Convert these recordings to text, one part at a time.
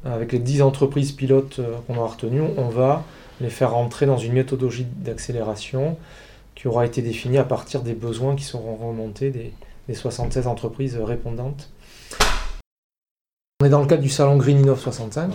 avec les 10 entreprises pilotes qu'on aura retenues, on va les faire rentrer dans une méthodologie d'accélération qui aura été définie à partir des besoins qui seront remontés des 76 entreprises répondantes. On est dans le cadre du salon Green Innov 65.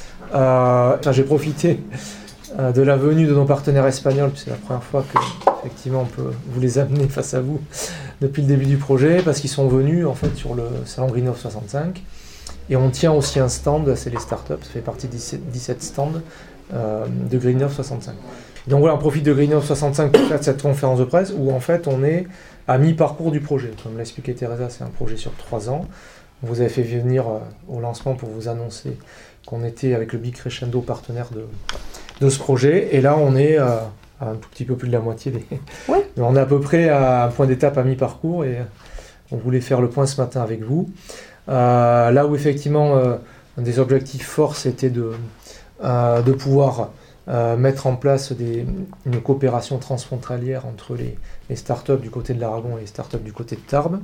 J'ai profité de la venue de nos partenaires espagnols, c'est la première fois que effectivement on peut vous les amener face à vous depuis le début du projet, parce qu'ils sont venus en fait sur le salon Green Innov 65 et on tient aussi un stand, c'est les startups, ça fait partie des 17 stands de Green Innov 65. Donc voilà, on profite de Green Innov 65 pour faire cette conférence de presse où en fait on est à mi-parcours du projet. Comme l'a expliqué Teresa, c'est un projet sur 3 ans. On vous avait fait venir au lancement pour vous annoncer qu'on était avec le Big Crescendo partenaire de ce projet. Et là, on est à un tout petit peu plus de la moitié. Ouais. On est à peu près à un point d'étape à mi-parcours et on voulait faire le point ce matin avec vous. Là où effectivement, un des objectifs forts, c'était de pouvoir mettre en place une coopération transfrontalière entre les startups du côté de l'Aragon et les startups du côté de Tarbes.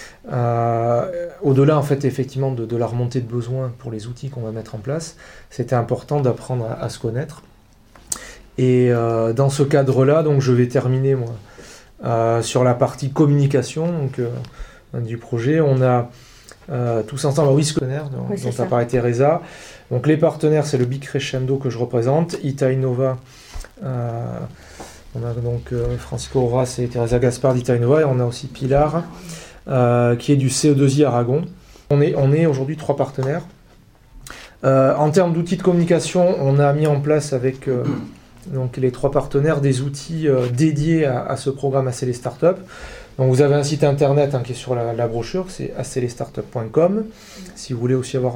Au-delà en fait effectivement de la remontée de besoins pour les outils qu'on va mettre en place, c'était important d'apprendre à se connaître. Et dans ce cadre-là, donc je vais terminer moi sur la partie communication du projet. On a tous ensemble partenaires dont a parlé Teresa. Donc les partenaires, c'est le Big Crescendo que je représente, Itainova. On a donc Francisco Horas et Teresa Gaspard d'Itainova, et on a aussi Pilar qui est du CE2I Aragon. On est aujourd'hui 3 partenaires. En termes d'outils de communication, on a mis en place avec donc les 3 partenaires des outils dédiés à ce programme ACL Startup. Donc vous avez un site internet qui est sur la brochure, c'est aclstartup.com. Si vous voulez aussi avoir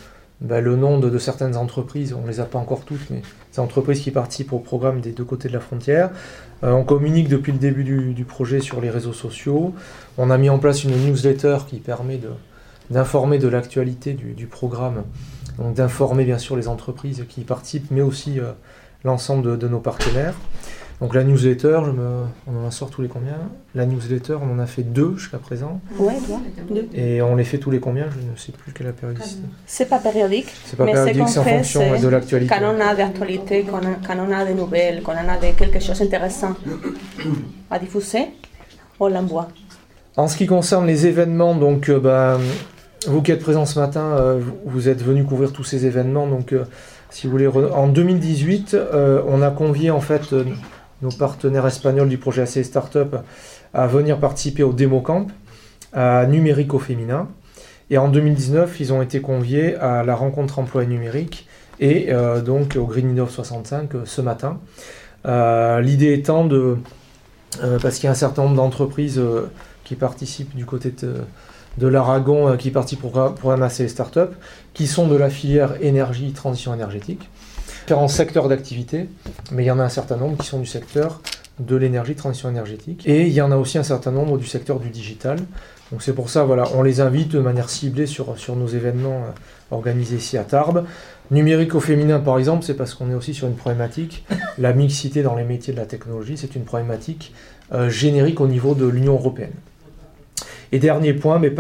le nom de certaines entreprises, on ne les a pas encore toutes, mais des entreprises qui participent au programme des 2 côtés de la frontière. On communique depuis le début du projet sur les réseaux sociaux. On a mis en place une newsletter qui permet d'informer de l'actualité du programme, donc d'informer bien sûr les entreprises qui y participent, mais aussi l'ensemble de nos partenaires. Donc la newsletter, on en sort tous les combien? La newsletter, on en a fait 2 jusqu'à présent. Ouais, 2. Et on les fait tous les combien? Je ne sais plus quelle est la périodicité. C'est pas périodique. C'est pas périodique, c'est en fonction de l'actualité. Quand on a d'actualité, quand on a des nouvelles, quand on a quelque chose d'intéressant à diffuser, on l'envoie. En ce qui concerne les événements, donc vous qui êtes présents ce matin, vous êtes venus couvrir tous ces événements. Donc si vous voulez, en 2018, on a convié en fait nos partenaires espagnols du projet ACL Startup à venir participer au Demo Camp à Numérique au féminin. Et en 2019, ils ont été conviés à la rencontre emploi et numérique et donc au Green Innov 65 ce matin. L'idée étant parce qu'il y a un certain nombre d'entreprises qui participent du côté de l'Aragon, qui participent au programme ACL Startup, qui sont de la filière énergie, transition énergétique. Différents secteurs d'activité, mais il y en a un certain nombre qui sont du secteur de l'énergie, transition énergétique. Et il y en a aussi un certain nombre du secteur du digital. Donc c'est pour ça, voilà, on les invite de manière ciblée sur nos événements organisés ici à Tarbes. Numérique au féminin, par exemple, c'est parce qu'on est aussi sur une problématique. La mixité dans les métiers de la technologie, c'est une problématique générique au niveau de l'Union européenne. Et dernier point, mais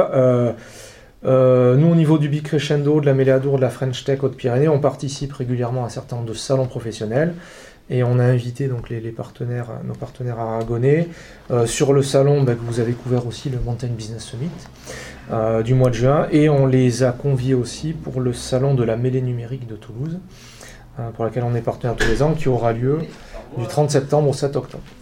nous, au niveau du Big Crescendo, de la Méléadour, de la French Tech Haute-Pyrénées, on participe régulièrement à un certain nombre de salons professionnels et on a invité donc nos partenaires aragonais sur le salon que vous avez couvert aussi, le Mountain Business Summit du mois de juin, et on les a conviés aussi pour le salon de la mêlée numérique de Toulouse, pour laquelle on est partenaire tous les ans, qui aura lieu du 30 septembre au 7 octobre.